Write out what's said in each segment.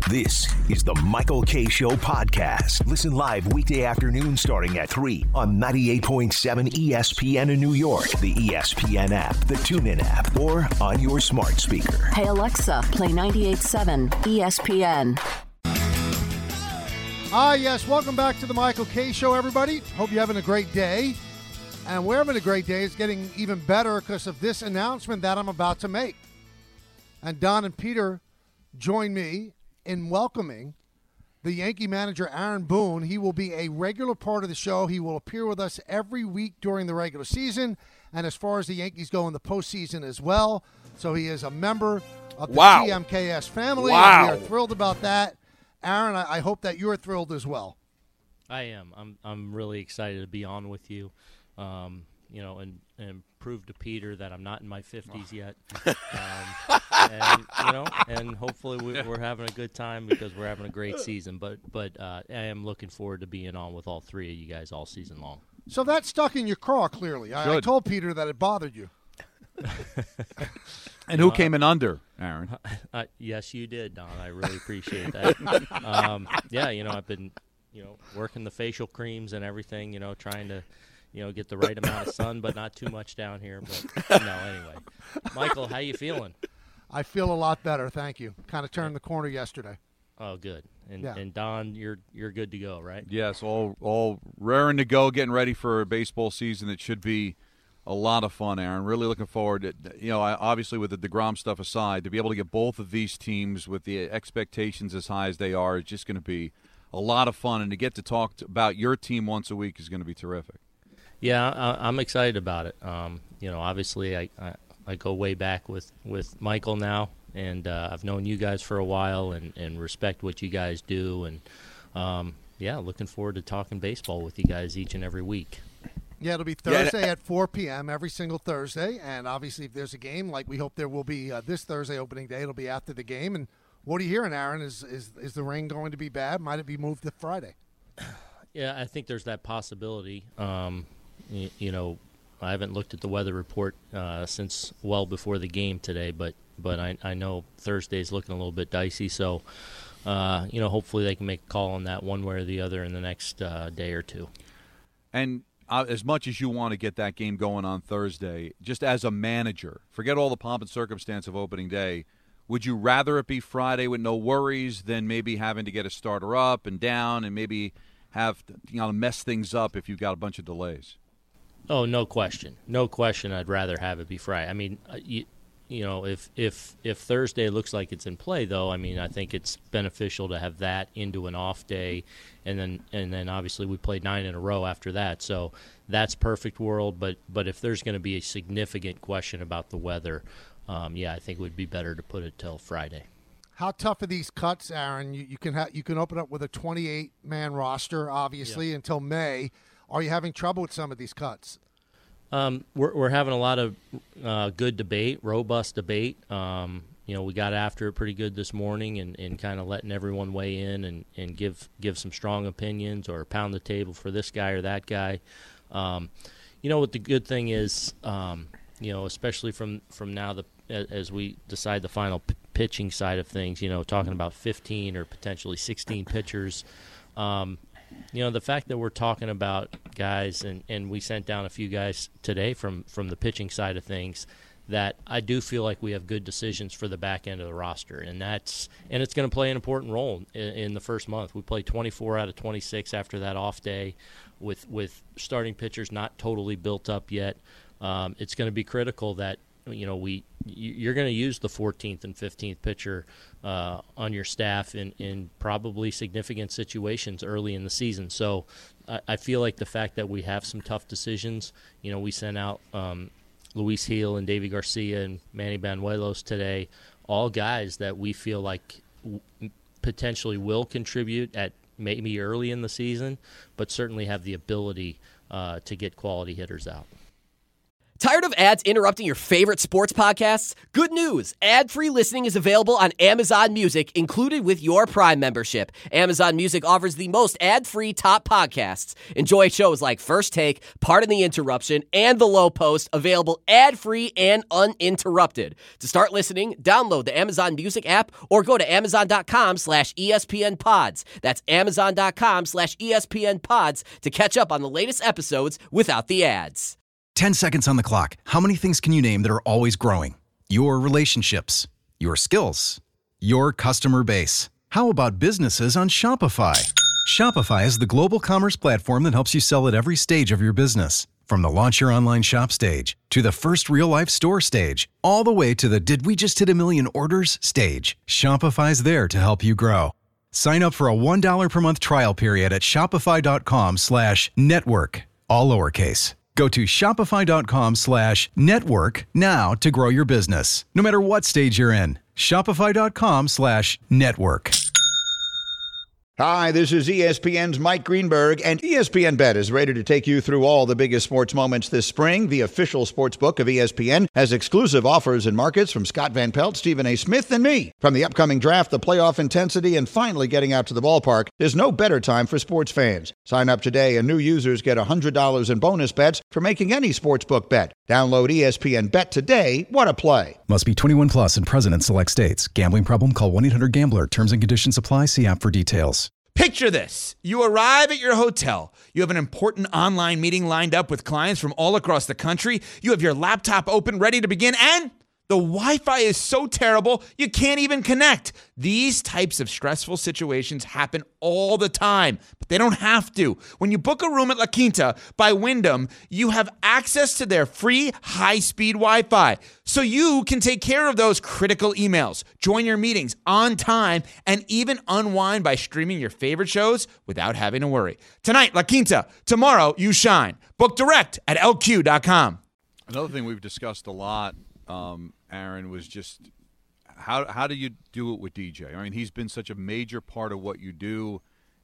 This is the Michael Kay Show podcast. Listen live weekday afternoon starting at 3 on 98.7 ESPN in New York, the ESPN app, the TuneIn app, or on your smart speaker. Hey Alexa, play 98.7 ESPN. Yes, welcome back to the Michael Kay Show, everybody. Hope you're having a great day. And we're having a great day. It's getting even better because of this announcement that I'm about to make. And Don and Peter join me in welcoming the Yankee manager, Aaron Boone. He will be a regular part of the show. He will appear with us every week during the regular season, and as far as the Yankees go in the postseason as well. So he is a member of the TMKS family. Wow. And we are thrilled about that. Aaron, I hope that you're thrilled as well. I am. I'm really excited to be on with you, and prove to Peter that I'm not in my 50s yet. And hopefully we're having a good time because we're having a great season. But I am looking forward to being on with all three of you guys all season long. So that stuck in your craw, clearly. I told Peter that it bothered you. And who came in under, Aaron? Yes, you did, Don. I really appreciate that. I've been, working the facial creams and everything, trying to, get the right amount of sun, but not too much down here. But no, anyway. Michael, how you feeling? I feel a lot better, thank you. Kind of turned the corner yesterday. Oh, good. And Don, you're good to go, right? Yes, all raring to go, getting ready for a baseball season that should be a lot of fun, Aaron. Really looking forward to, obviously with the DeGrom stuff aside, to be able to get both of these teams with the expectations as high as they are is just going to be a lot of fun. And to get to talk about your team once a week is going to be terrific. Yeah, I'm excited about it. Obviously I go way back with Michael now, and I've known you guys for a while and respect what you guys do. And, looking forward to talking baseball with you guys each and every week. Yeah, it'll be Thursday at 4 p.m. every single Thursday. And obviously if there's a game, like we hope there will be this Thursday opening day, it'll be after the game. And what are you hearing, Aaron? Is the rain going to be bad? Might it be moved to Friday? Yeah, I think there's that possibility. I haven't looked at the weather report since well before the game today, but I know Thursday's looking a little bit dicey. So, hopefully they can make a call on that one way or the other in the next day or two. And as much as you want to get that game going on Thursday, just as a manager, forget all the pomp and circumstance of opening day, would you rather it be Friday with no worries than maybe having to get a starter up and down and maybe have to mess things up if you've got a bunch of delays? Oh, no question. No question I'd rather have it be Friday. I mean, if Thursday looks like it's in play, though, I mean, I think it's beneficial to have that into an off day, and then obviously we played 9 in a row after that. So that's perfect world. But if there's going to be a significant question about the weather, I think it would be better to put it till Friday. How tough are these cuts, Aaron? You can open up with a 28-man roster, obviously, until May. Are you having trouble with some of these cuts? We're having a lot of good debate, robust debate. We got after it pretty good this morning and kind of letting everyone weigh in and give some strong opinions or pound the table for this guy or that guy. What the good thing is, especially from now as we decide the final pitching side of things, talking about 15 or potentially 16 pitchers. The fact that we're talking about guys, and we sent down a few guys today from the pitching side of things, that I do feel like we have good decisions for the back end of the roster, and it's going to play an important role in the first month. We played 24 out of 26 after that off day, with starting pitchers not totally built up yet. It's going to be critical that you're going to use the 14th and 15th pitcher on your staff in probably significant situations early in the season. So I feel like the fact that we have some tough decisions, we sent out Luis Gil and Davy Garcia and Manny Banuelos today, all guys that we feel like potentially will contribute at maybe early in the season, but certainly have the ability to get quality hitters out. Tired of ads interrupting your favorite sports podcasts? Good news! Ad-free listening is available on Amazon Music, included with your Prime membership. Amazon Music offers the most ad-free top podcasts. Enjoy shows like First Take, Pardon the Interruption, and The Low Post, available ad-free and uninterrupted. To start listening, download the Amazon Music app or go to amazon.com/ESPN Pods. That's amazon.com/ESPN Pods to catch up on the latest episodes without the ads. 10 seconds on the clock. How many things can you name that are always growing? Your relationships, your skills, your customer base. How about businesses on Shopify? Shopify is the global commerce platform that helps you sell at every stage of your business. From the launch your online shop stage, to the first real-life store stage, all the way to the did we just hit a million orders stage. Shopify's there to help you grow. Sign up for a $1 per month trial period at shopify.com/network, all lowercase. Go to shopify.com/network now to grow your business, no matter what stage you're in. Shopify.com/network. Hi, this is ESPN's Mike Greenberg, and ESPN Bet is ready to take you through all the biggest sports moments this spring. The official sports book of ESPN has exclusive offers and markets from Scott Van Pelt, Stephen A. Smith, and me. From the upcoming draft, the playoff intensity, and finally getting out to the ballpark, there's no better time for sports fans. Sign up today, and new users get $100 in bonus bets for making any sportsbook bet. Download ESPN Bet today. What a play. Must be 21 plus and present in select states. Gambling problem? Call 1-800-GAMBLER. Terms and conditions apply. See app for details. Picture this. You arrive at your hotel. You have an important online meeting lined up with clients from all across the country. You have your laptop open, ready to begin, and the Wi-Fi is so terrible, you can't even connect. These types of stressful situations happen all the time, but they don't have to. When you book a room at La Quinta by Wyndham, you have access to their free high-speed Wi-Fi, so you can take care of those critical emails, join your meetings on time, and even unwind by streaming your favorite shows without having to worry. Tonight, La Quinta. Tomorrow, you shine. Book direct at LQ.com. Another thing we've discussed a lot, Aaron, was just how do you do it with DJ? I mean, he's been such a major part of what you do.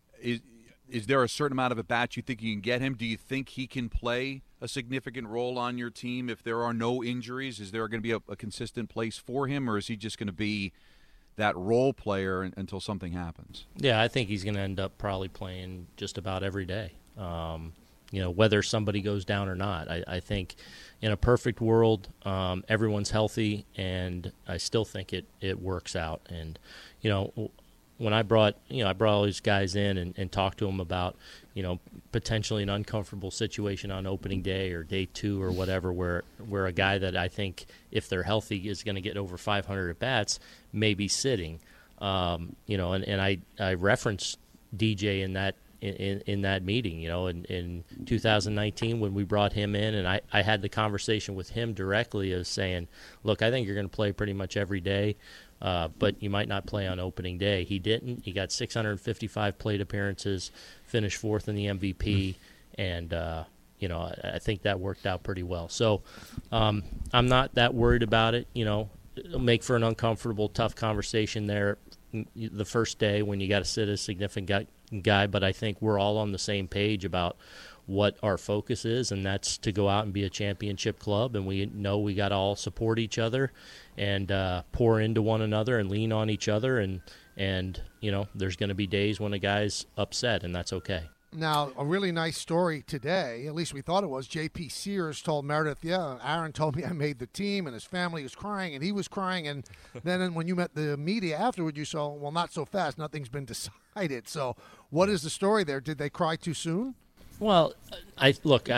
Is there a certain amount of at-bats you think you can get him? Do you think he can play a significant role on your team if there are no injuries? Is there going to be a consistent place for him, or is he just going to be that role player until something happens? Yeah, I think he's going to end up probably playing just about every day. Whether somebody goes down or not. I think in a perfect world, everyone's healthy, and I still think it works out. And, when I brought all these guys in and talked to them about, potentially an uncomfortable situation on opening day or day 2 or whatever, where a guy that I think, if they're healthy, is going to get over 500 at-bats, may be sitting. And I referenced DJ in that meeting, in 2019 when we brought him in, and I had the conversation with him directly as saying, look, I think you're going to play pretty much every day, but you might not play on opening day. He didn't. He got 655 plate appearances, finished 4th in the MVP, and I think that worked out pretty well. So I'm not that worried about it. It'll make for an uncomfortable, tough conversation there the first day when you got to sit a significant guy, but I think we're all on the same page about what our focus is, and that's to go out and be a championship club, and we know we got to all support each other and pour into one another and lean on each other, and there's going to be days when a guy's upset, and that's okay. Now, a really nice story today, at least we thought it was, J.P. Sears told Meredith, Aaron told me I made the team, and his family was crying, and he was crying, and then when you met the media afterward, you saw, well, not so fast, nothing's been decided. So what is the story there? Did they cry too soon? Well, I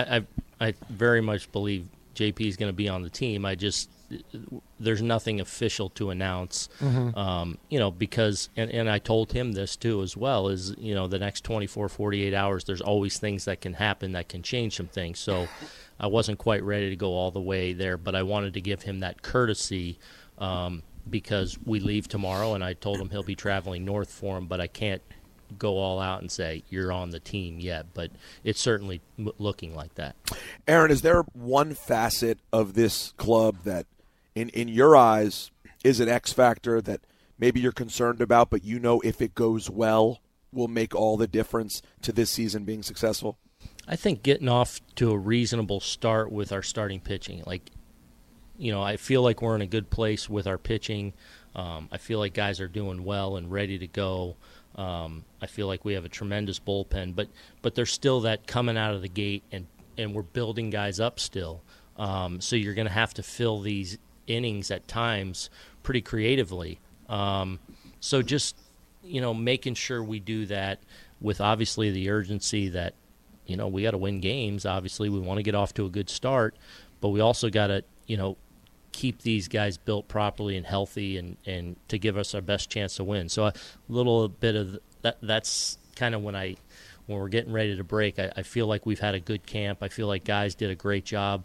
very much believe JP is going to be on the team. There's nothing official to announce, because, and I told him this too as well, is, the next 24, 48 hours, there's always things that can happen that can change some things. So I wasn't quite ready to go all the way there, but I wanted to give him that courtesy because we leave tomorrow, and I told him he'll be traveling north for him, but I can't go all out and say you're on the team yet, but it's certainly looking like that. Aaron, is there one facet of this club that in your eyes is an X factor that maybe you're concerned about, but if it goes well will make all the difference to this season being successful? I think getting off to a reasonable start with our starting pitching. I feel like we're in a good place with our pitching. I feel like guys are doing well and ready to go. I feel like we have a tremendous bullpen, but there's still that coming out of the gate, and we're building guys up still. So you're going to have to fill these innings at times pretty creatively. So just, making sure we do that with obviously the urgency that, we got to win games. Obviously, we want to get off to a good start, but we also got to, keep these guys built properly and healthy and to give us our best chance to win. So a little bit of that's kind of when we're getting ready to break, I feel like we've had a good camp. I feel like guys did a great job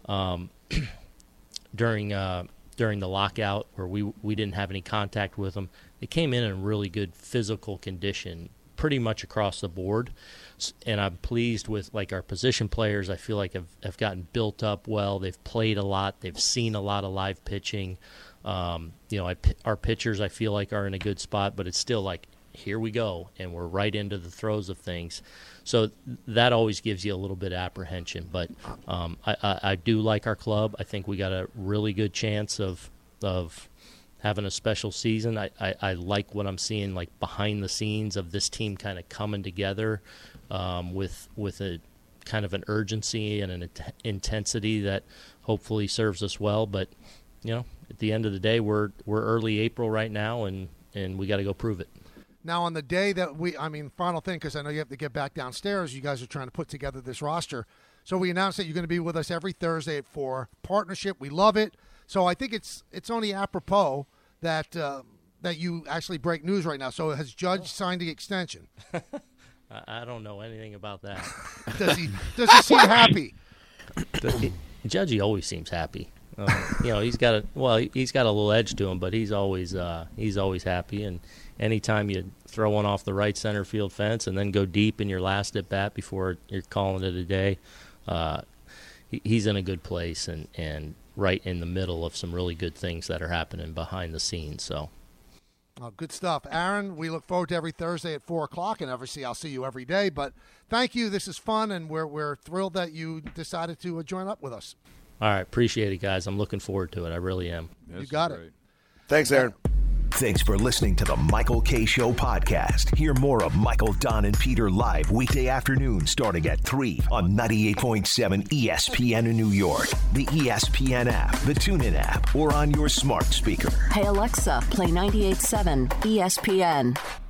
during the lockout where we didn't have any contact with them. They came in really good physical condition pretty much across the board. And I'm pleased with our position players. I feel like have gotten built up well. They've played a lot. They've seen a lot of live pitching. Our pitchers I feel like are in a good spot, but it's still here we go, and we're right into the throes of things. So that always gives you a little bit of apprehension. But I do like our club. I think we got a really good chance of having a special season. I like what I'm seeing behind the scenes of this team kind of coming together with a kind of an urgency and an intensity that hopefully serves us well. But at the end of the day, we're early April right now, and we got to go prove it. Now, on the day that final thing, because I know you have to get back downstairs, you guys are trying to put together this roster. So we announced that you're going to be with us every Thursday at 4. Partnership, we love it. So I think it's only apropos that you actually break news right now. So has Judge signed the extension? I don't know anything about that. Does he seem happy? Judgy always seems happy. He's got a little edge to him, but he's always happy. And anytime you throw one off the right center field fence and then go deep in your last at bat before you're calling it a day, he's in a good place and right in the middle of some really good things that are happening behind the scenes. So. Good stuff. Aaron, we look forward to every Thursday at 4 o'clock, and obviously I'll see you every day. But thank you. This is fun, and we're thrilled that you decided to join up with us. All right. Appreciate it, guys. I'm looking forward to it. I really am. You got it. Thanks, Aaron. Thanks for listening to the Michael Kay Show podcast. Hear more of Michael, Don, and Peter live weekday afternoon starting at 3 on 98.7 ESPN in New York, the ESPN app, the TuneIn app, or on your smart speaker. Hey, Alexa, play 98.7 ESPN.